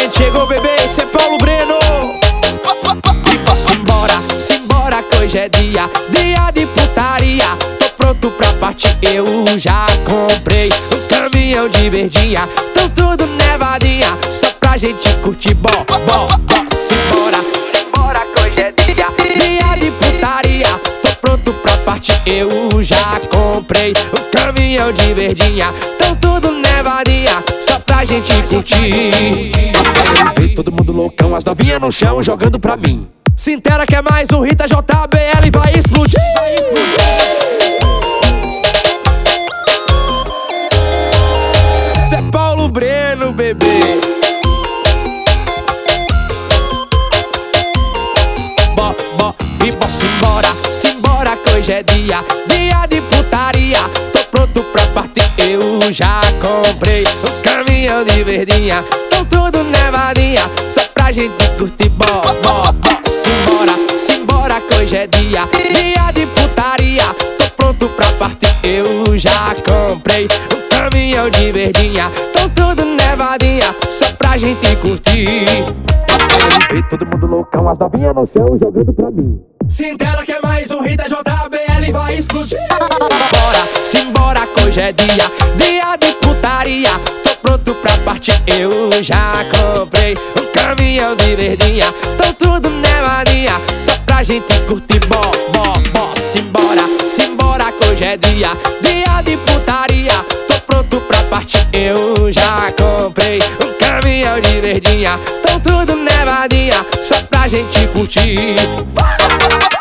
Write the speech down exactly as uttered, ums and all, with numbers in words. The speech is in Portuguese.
gente chegou, bebê, esse é Paulo Breno. Simbora, simbora que hoje é dia, dia de putaria. Tô pronto pra partir, eu já comprei um caminhão de verdinha. Tão tudo nevadinha, só pra gente curtir, bó, bó, bó. Simbora, simbora que hoje é dia, dia de putaria. Tô pronto pra partir, eu já comprei um caminhão de verdinha. Tão tudo nevadinha, só pra gente curtir. Vem todo mundo loucão, as novinhas no chão jogando pra mim. Se inteira que é mais um Rita J B L, vai explodir, vai explodir. Cê é Paulo Breno, bebê. Bó, bó, e bó, simbora, simbora que hoje é dia, dia de putaria. Tô pronto pra partir, eu já comprei um caminhão de verdinha. Tão tudo nevadinha, só pra gente curtir, bó, bó, bó. Simbora, simbora que hoje é dia, dia de putaria. Tô pronto pra partir, eu já comprei um caminhão de verdinha. Tão tudo nevadinha, só pra gente curtir. Vem todo mundo loucão, as novinhas no chão jogando pra mim. Se inteira que é mais um Rita J B L, vai explodir. Bora, simbora que hoje é dia, dia de putaria. Tô pronto pra partir, eu já comprei um caminhão de verdinha. Tão tudo nevadinha, só pra gente curtir, bó, bó, bó. Simbora, simbora que hoje é dia, dia de putaria. Tô pronto pra partir, eu já comprei um caminhão de verdinha. Tão tudo nevadinha, só pra gente curtir.